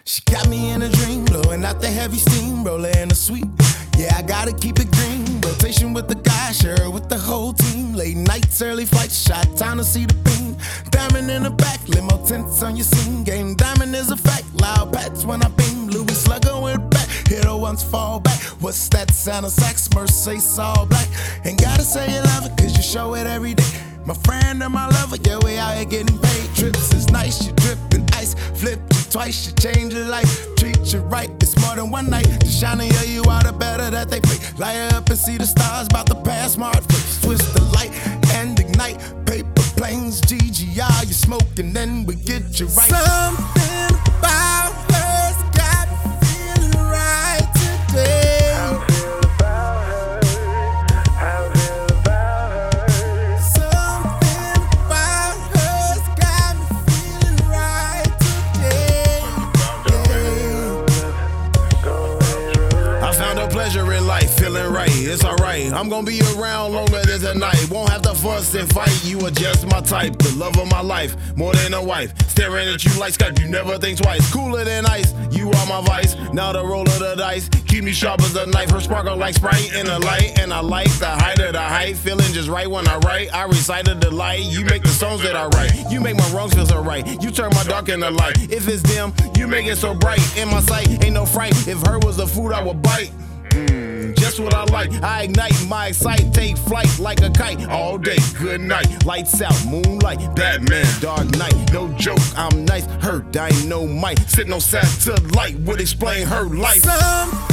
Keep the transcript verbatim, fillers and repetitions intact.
She got me in a dream, blowing out the heavy steam, roller in the sweet. Yeah, I gotta keep it green. Rotation with the guys, share with the whole team. Late nights, early flights, shot time to see the beam. Diamond in the back, limo tints on your scene. Game diamond is a fact, loud pats when I beam. Louis Slugger went back, hit her once, fall back. What's that sound of sax? Mercedes all black. Ain't gotta say you love it, cause you show it every day. My friend and my lover, yeah, we out here getting paid. Trips is nice, you drippin' ice. Flip you twice, you change your life. Treat you right, it's more than one night. To shine and hear you out, the better that they fake. Light up and see the stars, about to pass smart face. Twist the light and ignite. Paper planes, G G R, you smoke and then we get you right. Something about her's got me feeling right today. Pleasure in life, feeling right, it's alright. I'm gonna be around longer than tonight. Won't have to fuss and fight, you are just my type. The love of my life, more than a wife. Staring at you like Skype, you never think twice. Cooler than ice, you are my vice. Now the roll of the dice, keep me sharp as a knife. Her sparkle like Sprite in the light. And I like the height of the height, feeling just right when I write. I recited the light, you make the songs that I write. You make my wrongs feel so right, you turn my dark into light. If it's dim, you make it so bright. In my sight, ain't no fright. If her was the food, I would bite. Mm, just what I like. I ignite my excite, take flight like a kite all day. Good night, lights out, moonlight, Batman, Dark Knight. No joke, I'm nice. Hurt, I ain't no might. Sitting on satellite would explain her life. Some